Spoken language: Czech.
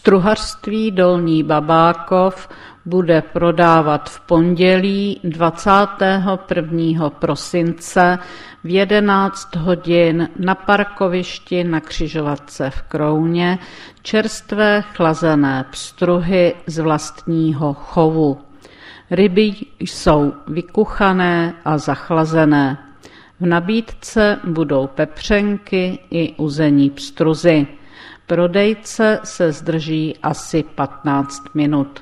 Pstruhařství Dolní Babákov bude prodávat v pondělí 21. prosince v 11 hodin na parkovišti na křižovatce v Krouně čerstvé chlazené pstruhy z vlastního chovu. Ryby jsou vykuchané a zachlazené. V nabídce budou pepřenky i uzení pstruzy. Prodejce se zdrží asi 15 minut.